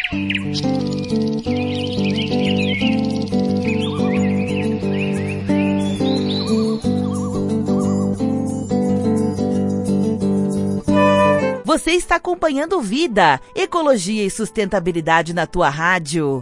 Você está acompanhando Vida, Ecologia e Sustentabilidade na tua rádio.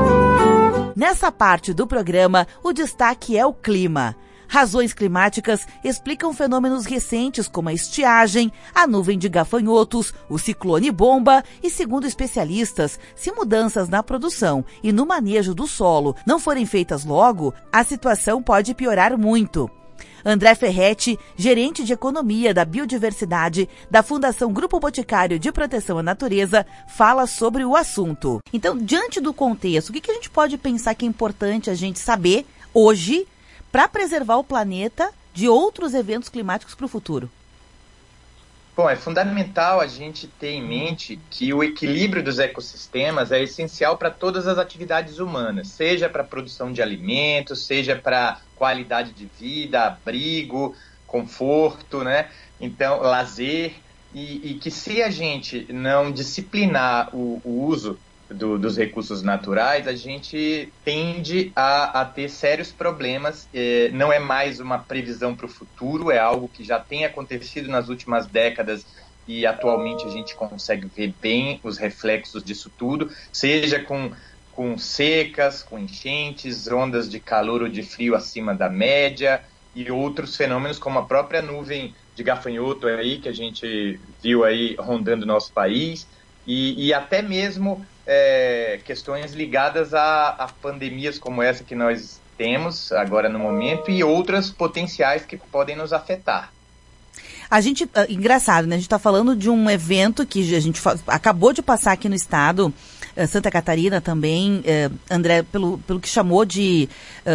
Nessa parte do programa, o destaque é o clima. Razões climáticas explicam fenômenos recentes como a estiagem, a nuvem de gafanhotos, o ciclone bomba e, segundo especialistas, se mudanças na produção e no manejo do solo não forem feitas logo, a situação pode piorar muito. André Ferretti, gerente de Economia da Biodiversidade da Fundação Grupo Boticário de Proteção à Natureza, fala sobre o assunto. Então, diante do contexto, o que a gente pode pensar que é importante a gente saber hoje para preservar o planeta de outros eventos climáticos para o futuro? Bom, é fundamental a gente ter em mente que o equilíbrio dos ecossistemas é essencial para todas as atividades humanas, seja para a produção de alimentos, seja para qualidade de vida, abrigo, conforto, né? Então, lazer, e que se a gente não disciplinar o uso dos recursos naturais, a gente tende a ter sérios problemas. Não é mais uma previsão para o futuro, é algo que já tem acontecido nas últimas décadas e atualmente a gente consegue ver bem os reflexos disso tudo, seja com secas, com enchentes, ondas de calor ou de frio acima da média e outros fenômenos como a própria nuvem de gafanhoto aí, que a gente viu aí rondando o nosso país, e até mesmo questões ligadas a pandemias como essa que nós temos agora no momento e outras potenciais que podem nos afetar. A gente, engraçado, né? A gente está falando de um evento que a gente acabou de passar aqui no estado, Santa Catarina também, André, pelo que chamou de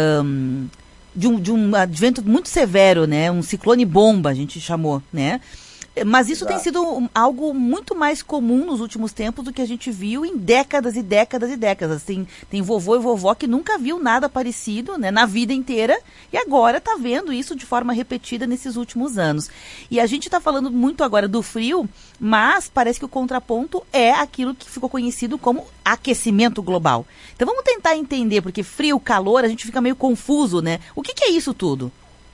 um advento muito severo, né? Um ciclone bomba, a gente chamou, né? Mas isso tem sido algo muito mais comum nos últimos tempos do que a gente viu em décadas e décadas e décadas. Tem vovô e vovó que nunca viu nada parecido, né, na vida inteira e agora está vendo isso de forma repetida nesses últimos anos. E a gente está falando muito agora do frio, mas parece que o contraponto é aquilo que ficou conhecido como aquecimento global. Então vamos tentar entender, porque frio, calor, a gente fica meio confuso, né? O que é isso tudo?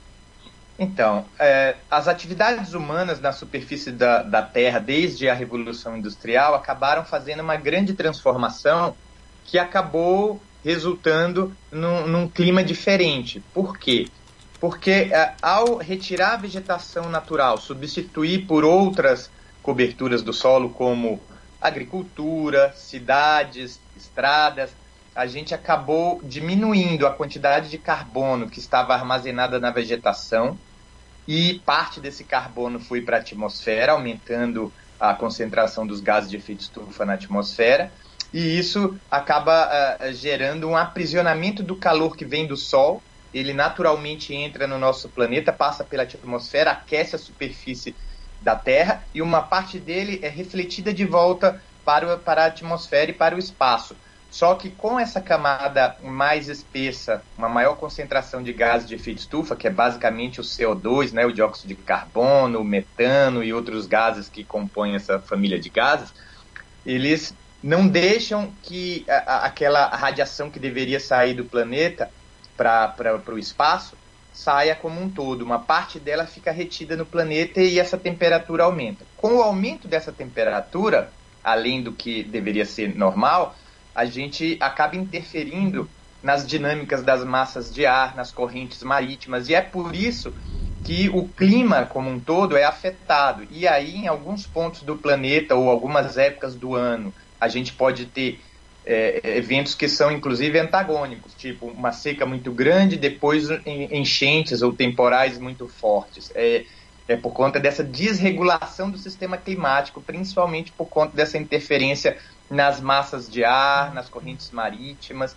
Então, as atividades humanas na superfície da Terra, desde a Revolução Industrial, acabaram fazendo uma grande transformação que acabou resultando num clima diferente. Por quê? Porque ao retirar a vegetação natural, substituir por outras coberturas do solo, como agricultura, cidades, estradas, a gente acabou diminuindo a quantidade de carbono que estava armazenada na vegetação, e parte desse carbono foi para a atmosfera, aumentando a concentração dos gases de efeito estufa na atmosfera, e isso acaba gerando um aprisionamento do calor que vem do Sol. Ele naturalmente entra no nosso planeta, passa pela atmosfera, aquece a superfície da Terra, e uma parte dele é refletida de volta para a atmosfera e para o espaço. Só que com essa camada mais espessa, uma maior concentração de gases de efeito estufa, que é basicamente o CO2, né, o dióxido de carbono, o metano e outros gases que compõem essa família de gases, eles não deixam que aquela radiação que deveria sair do planeta para o espaço saia como um todo. Uma parte dela fica retida no planeta e essa temperatura aumenta. Com o aumento dessa temperatura, além do que deveria ser normal, a gente acaba interferindo nas dinâmicas das massas de ar, nas correntes marítimas, e é por isso que o clima como um todo é afetado. E aí, em alguns pontos do planeta ou algumas épocas do ano, a gente pode ter eventos que são, inclusive, antagônicos, tipo uma seca muito grande, depois enchentes ou temporais muito fortes. É por conta dessa desregulação do sistema climático, principalmente por conta dessa interferência nas massas de ar, nas correntes marítimas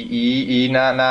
e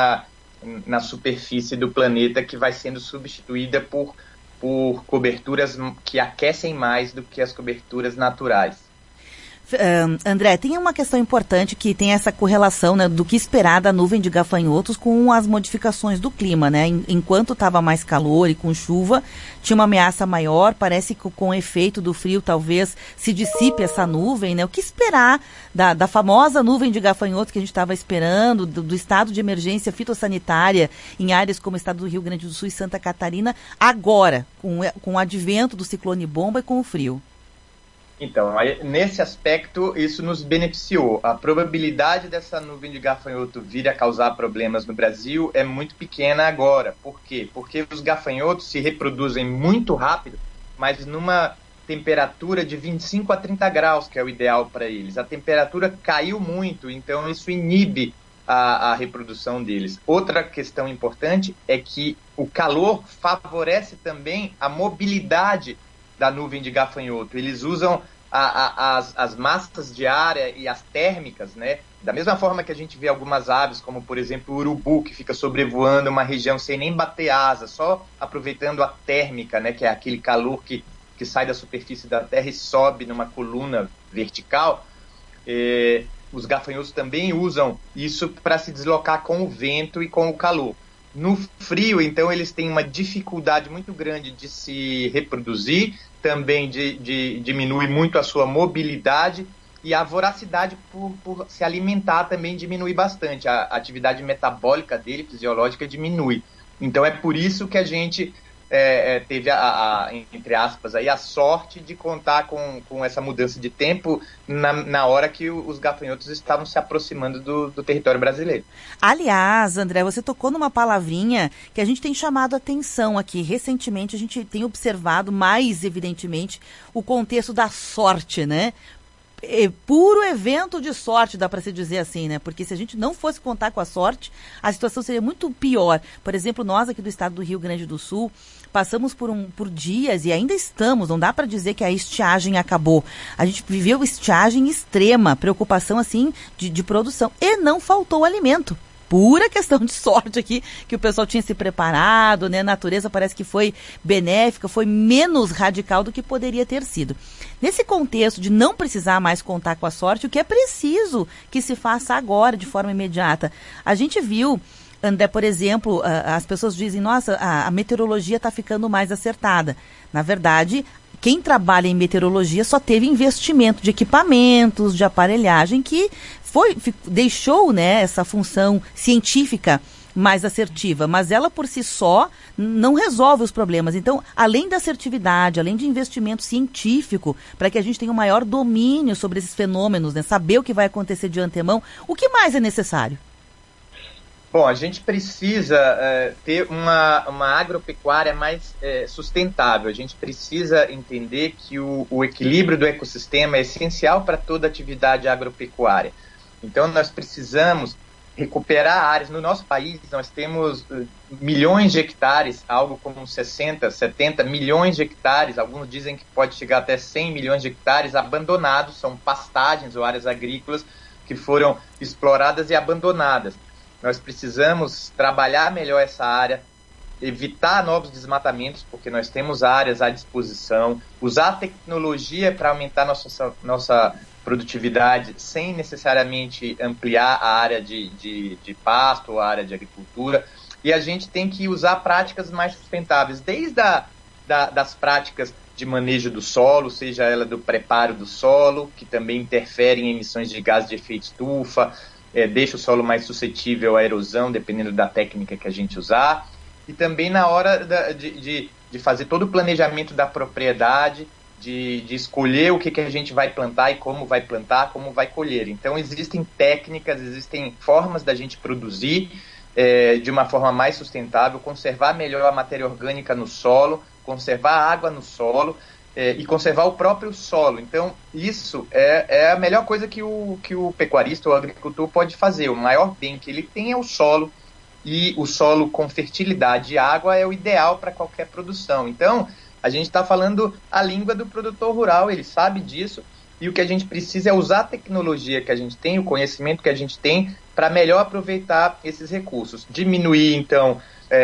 na superfície do planeta, que vai sendo substituída por coberturas que aquecem mais do que as coberturas naturais. André, tem uma questão importante que tem essa correlação, né, do que esperar da nuvem de gafanhotos com as modificações do clima, né? Enquanto estava mais calor e com chuva, tinha uma ameaça maior. Parece que com o efeito do frio talvez se dissipe essa nuvem, né? O que esperar da famosa nuvem de gafanhotos que a gente estava esperando, do estado de emergência fitossanitária em áreas como o estado do Rio Grande do Sul e Santa Catarina, agora, com o advento do ciclone bomba e com o frio? Então, nesse aspecto, isso nos beneficiou. A probabilidade dessa nuvem de gafanhoto vir a causar problemas no Brasil é muito pequena agora. Por quê? Porque os gafanhotos se reproduzem muito rápido, mas numa temperatura de 25 a 30 graus, que é o ideal para eles. A temperatura caiu muito, então isso inibe a reprodução deles. Outra questão importante é que o calor favorece também a mobilidade da nuvem de gafanhoto. Eles usam as massas de ar e as térmicas, né? Da mesma forma que a gente vê algumas aves, como por exemplo o urubu, que fica sobrevoando uma região sem nem bater asa, só aproveitando a térmica, né? Que é aquele calor que sai da superfície da terra e sobe numa coluna vertical. Os gafanhotos também usam isso para se deslocar com o vento e com o calor. No frio, então, eles têm uma dificuldade muito grande de se reproduzir, também diminui muito a sua mobilidade, e a voracidade por se alimentar também diminui bastante. A atividade metabólica dele, fisiológica, diminui. Então é por isso que a gente teve, entre aspas, aí, a sorte de contar com essa mudança de tempo na hora que os gafanhotos estavam se aproximando do território brasileiro. Aliás, André, você tocou numa palavrinha que a gente tem chamado a atenção aqui. Recentemente a gente tem observado mais evidentemente o contexto da sorte, né? Puro evento de sorte, dá para se dizer assim, né? Porque se a gente não fosse contar com a sorte, a situação seria muito pior. Por exemplo, nós aqui do estado do Rio Grande do Sul passamos por dias e ainda estamos, não dá para dizer que a estiagem acabou. A gente viveu estiagem extrema, preocupação assim de produção, e não faltou alimento. Pura questão de sorte aqui, que o pessoal tinha se preparado, né? A natureza parece que foi benéfica, foi menos radical do que poderia ter sido. Nesse contexto de não precisar mais contar com a sorte, o que é preciso que se faça agora, de forma imediata? A gente viu, André, por exemplo, as pessoas dizem, nossa, a meteorologia está ficando mais acertada. Na verdade, quem trabalha em meteorologia só teve investimento de equipamentos, de aparelhagem, que deixou, né, essa função científica mais assertiva, mas ela por si só não resolve os problemas. Então, além da assertividade, além de investimento científico, para que a gente tenha um maior domínio sobre esses fenômenos, né, saber o que vai acontecer de antemão, o que mais é necessário? Bom, a gente precisa ter uma agropecuária mais sustentável. A gente precisa entender que o equilíbrio do ecossistema é essencial para toda atividade agropecuária. Então, nós precisamos recuperar áreas. No nosso país, nós temos milhões de hectares, algo como 60, 70 milhões de hectares, alguns dizem que pode chegar até 100 milhões de hectares abandonados, são pastagens ou áreas agrícolas que foram exploradas e abandonadas. Nós precisamos trabalhar melhor essa área, evitar novos desmatamentos, porque nós temos áreas à disposição, usar a tecnologia para aumentar nossa produtividade sem necessariamente ampliar a área de pasto ou a área de agricultura. E a gente tem que usar práticas mais sustentáveis, desde das práticas de manejo do solo, seja ela do preparo do solo, que também interfere em emissões de gases de efeito estufa, deixa o solo mais suscetível à erosão, dependendo da técnica que a gente usar, e também na hora de fazer todo o planejamento da propriedade, de escolher o que a gente vai plantar e como vai plantar, como vai colher. Então, existem técnicas, existem formas da gente produzir de uma forma mais sustentável, conservar melhor a matéria orgânica no solo, conservar a água no solo e conservar o próprio solo. Então, isso é a melhor coisa que o pecuarista ou o agricultor pode fazer. O maior bem que ele tem é o solo, e o solo com fertilidade e água é o ideal para qualquer produção. Então, a gente está falando a língua do produtor rural, ele sabe disso, e o que a gente precisa é usar a tecnologia que a gente tem, o conhecimento que a gente tem, para melhor aproveitar esses recursos. Diminuir, então,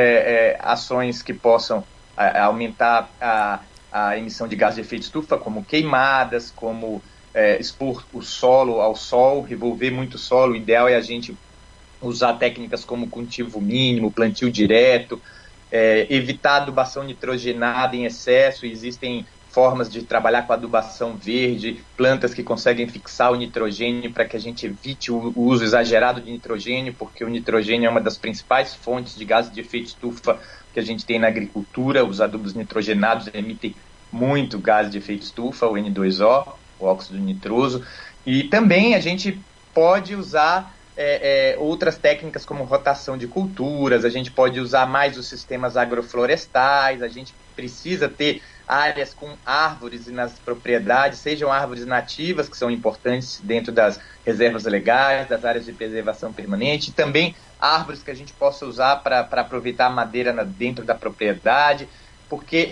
ações que possam aumentar a emissão de gás de efeito estufa, como queimadas, como expor o solo ao sol, revolver muito o solo. O ideal é a gente usar técnicas como cultivo mínimo, plantio direto, evitar adubação nitrogenada em excesso. Existem formas de trabalhar com adubação verde, plantas que conseguem fixar o nitrogênio para que a gente evite o uso exagerado de nitrogênio, porque o nitrogênio é uma das principais fontes de gases de efeito estufa que a gente tem na agricultura. Os adubos nitrogenados emitem muito gás de efeito estufa, o N2O, o óxido nitroso. E também a gente pode usar outras técnicas como rotação de culturas, a gente pode usar mais os sistemas agroflorestais, a gente precisa ter áreas com árvores nas propriedades, sejam árvores nativas, que são importantes dentro das reservas legais, das áreas de preservação permanente, e também árvores que a gente possa usar para aproveitar a madeira dentro da propriedade, porque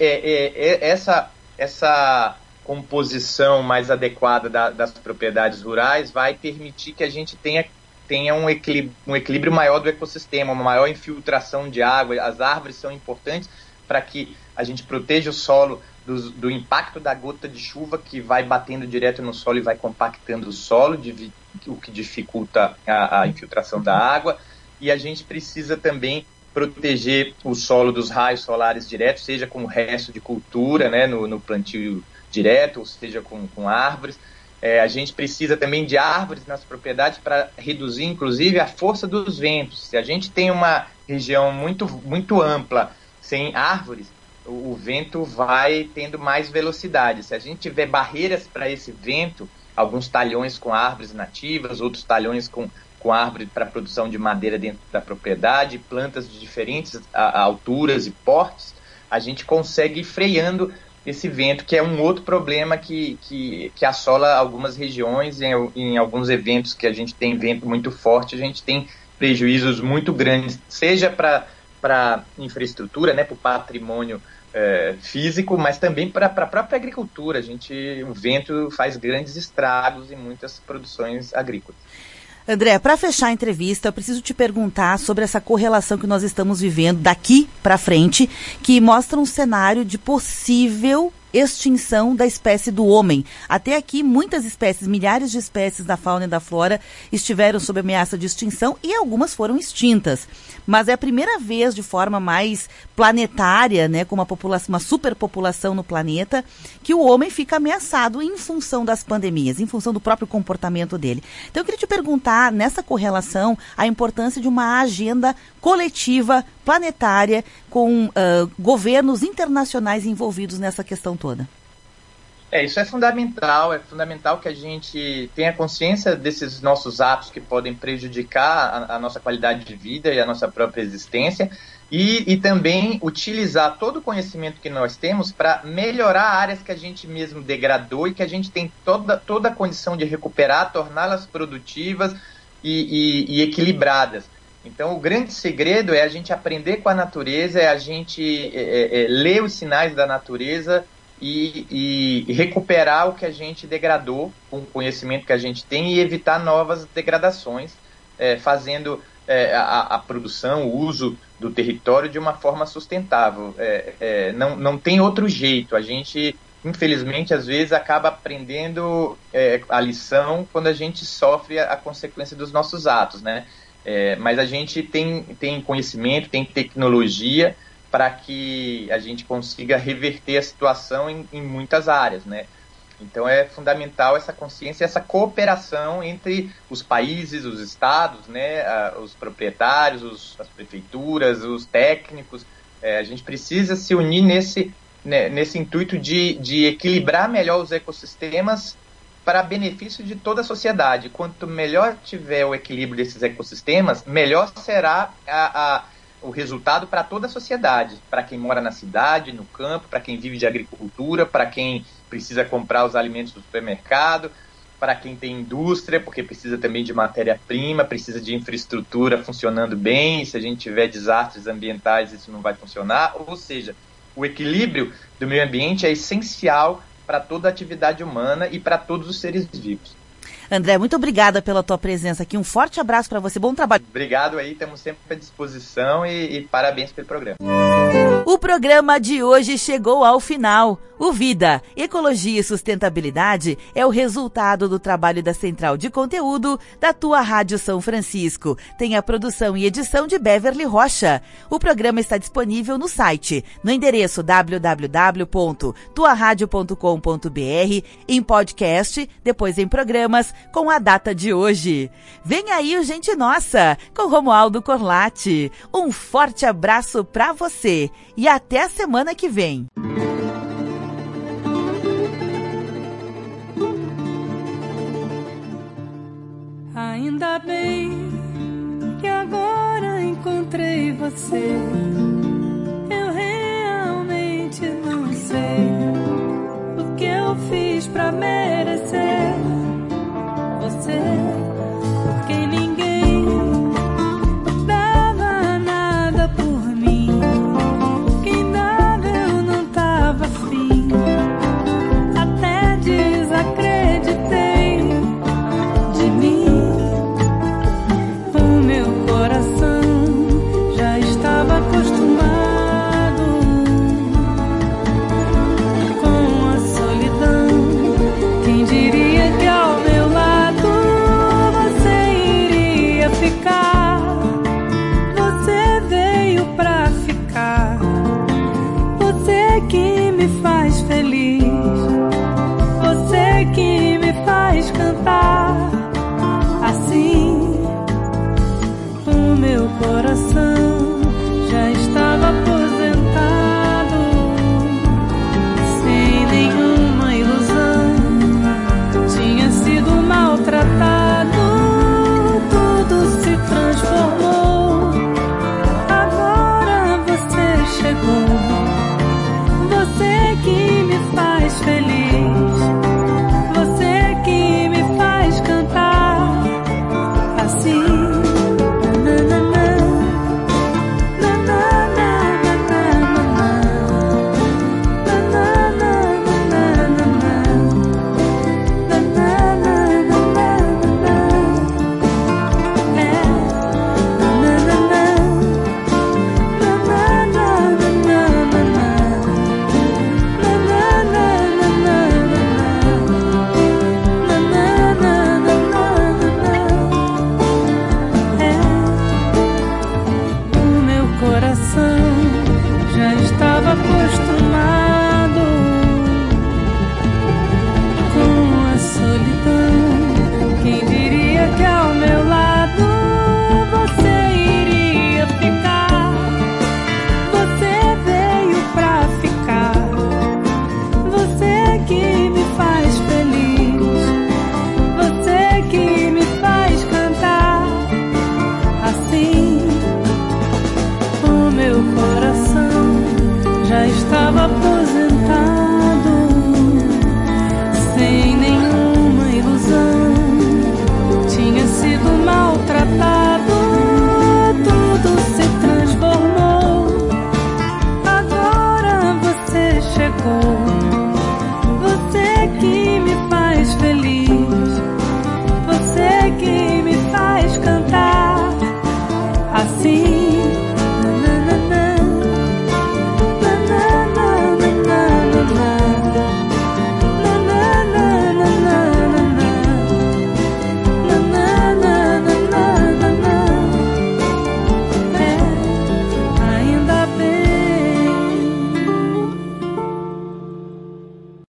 essa composição mais adequada das propriedades rurais vai permitir que a gente tenha um equilíbrio maior do ecossistema, uma maior infiltração de água. As árvores são importantes para que a gente proteja o solo do impacto da gota de chuva que vai batendo direto no solo e vai compactando o solo, o que dificulta a infiltração da água. E a gente precisa também proteger o solo dos raios solares diretos, seja com o resto de cultura, né, no plantio direto, ou seja com árvores. A gente precisa também de árvores nas propriedades para reduzir, inclusive, a força dos ventos. Se a gente tem uma região muito, muito ampla, sem árvores, o vento vai tendo mais velocidade. Se a gente tiver barreiras para esse vento, alguns talhões com árvores nativas, outros talhões com árvore para produção de madeira dentro da propriedade, plantas de diferentes alturas e portes, a gente consegue ir freando esse vento, que é um outro problema que assola algumas regiões. Em alguns eventos que a gente tem vento muito forte, a gente tem prejuízos muito grandes, seja para infraestrutura, né, para o patrimônio físico, mas também para a própria agricultura. O vento faz grandes estragos em muitas produções agrícolas. André, para fechar a entrevista, eu preciso te perguntar sobre essa correlação que nós estamos vivendo daqui para frente, que mostra um cenário de possível extinção da espécie do homem. Até aqui, muitas espécies, milhares de espécies da fauna e da flora estiveram sob ameaça de extinção e algumas foram extintas. Mas é a primeira vez, de forma mais planetária, né, com uma superpopulação no planeta, que o homem fica ameaçado em função das pandemias, em função do próprio comportamento dele. Então eu queria te perguntar, nessa correlação, a importância de uma agenda coletiva, planetária, com governos internacionais envolvidos nessa questão toda. Isso é fundamental que a gente tenha consciência desses nossos atos que podem prejudicar a nossa qualidade de vida e a nossa própria existência, e também utilizar todo o conhecimento que nós temos para melhorar áreas que a gente mesmo degradou e que a gente tem toda a condição de recuperar, torná-las produtivas e equilibradas. Então, o grande segredo é a gente aprender com a natureza, é a gente ler os sinais da natureza e recuperar o que a gente degradou com o conhecimento que a gente tem e evitar novas degradações, fazendo a produção, o uso do território de uma forma sustentável. Não tem outro jeito. A gente, infelizmente, às vezes acaba aprendendo a lição quando a gente sofre a consequência dos nossos atos, né? Mas a gente tem conhecimento, tem tecnologia para que a gente consiga reverter a situação em muitas áreas, né? Então é fundamental essa consciência, essa cooperação entre os países, os estados, né, os proprietários, as prefeituras, os técnicos. A gente precisa se unir nesse intuito de equilibrar melhor os ecossistemas para benefício de toda a sociedade. Quanto melhor tiver o equilíbrio desses ecossistemas, melhor será o resultado para toda a sociedade, para quem mora na cidade, no campo, para quem vive de agricultura, para quem precisa comprar os alimentos do supermercado, para quem tem indústria, porque precisa também de matéria-prima, precisa de infraestrutura funcionando bem. Se a gente tiver desastres ambientais, isso não vai funcionar. Ou seja, o equilíbrio do meio ambiente é essencial para toda a atividade humana e para todos os seres vivos. André, muito obrigada pela tua presença aqui. Um forte abraço para você. Bom trabalho. Obrigado aí, estamos sempre à disposição e parabéns pelo programa. O programa de hoje chegou ao final. O Vida, Ecologia e Sustentabilidade é o resultado do trabalho da Central de Conteúdo da Tua Rádio São Francisco. Tem a produção e edição de Beverly Rocha. O programa está disponível no site, no endereço www.tuaradio.com.br, em podcast, depois em programas, com a data de hoje. Vem aí o Gente Nossa, com Romualdo Corlatti. Um forte abraço para você e até a semana que vem. Ainda bem que agora encontrei você. Eu realmente não sei o que eu fiz pra merecer você.